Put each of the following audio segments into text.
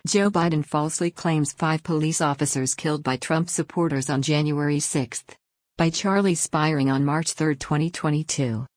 Joe Biden falsely claims 5 police officers killed by Trump supporters on January 6. By Charlie Spiering on March 3, 2022.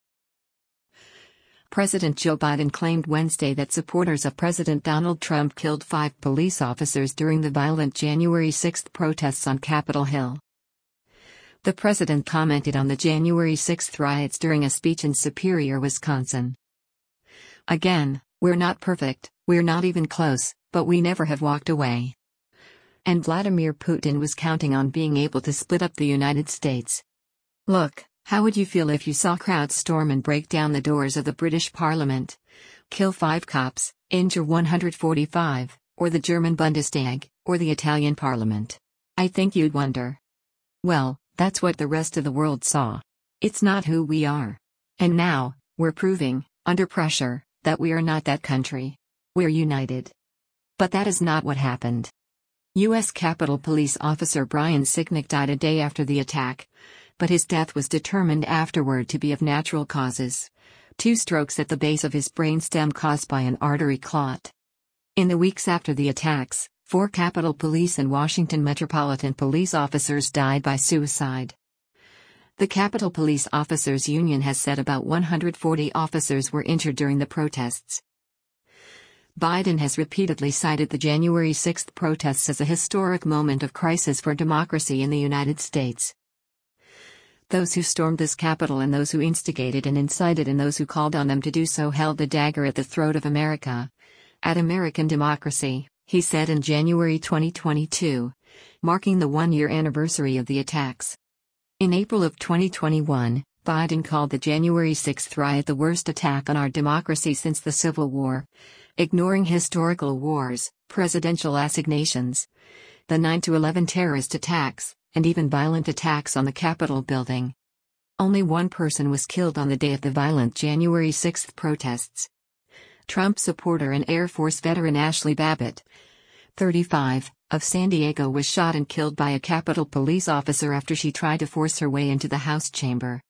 President Joe Biden claimed Wednesday that supporters of President Donald Trump killed 5 police officers during the violent January 6 protests on Capitol Hill. The president commented on the January 6 riots during a speech in Superior, Wisconsin. "Again, we're not perfect, we're not even close, but we never have walked away." And Vladimir Putin was counting on being able to split up the United States. "Look, how would you feel if you saw crowds storm and break down the doors of the British Parliament, kill 5 cops, injure 145, or the German Bundestag, or the Italian Parliament? I think you'd wonder." Well, that's what the rest of the world saw. It's not who we are. And now, we're proving, under pressure, that we are not that country. We're united. But that is not what happened. U.S. Capitol Police Officer Brian Sicknick died a day after the attack, but his death was determined afterward to be of natural causes. 2 strokes at the base of his brainstem caused by an artery clot. In the weeks after the attacks, 4 Capitol Police and Washington Metropolitan Police officers died by suicide. The Capitol Police Officers Union has said about 140 officers were injured during the protests. Biden has repeatedly cited the January 6 protests as a historic moment of crisis for democracy in the United States. Those who stormed this Capitol and those who instigated and incited and those who called on them to do so held the dagger at the throat of America. At American democracy, he said in January 2022, marking the 1-year anniversary of the attacks. In April of 2021, Biden called the January 6 riot the worst attack on our democracy since the Civil War, ignoring historical wars, presidential assignations, the 9/11 terrorist attacks, and even violent attacks on the Capitol building. Only 1 person was killed on the day of the violent January 6 protests. Trump supporter and Air Force veteran Ashley Babbitt, 35, of San Diego was shot and killed by a Capitol Police officer after she tried to force her way into the House chamber.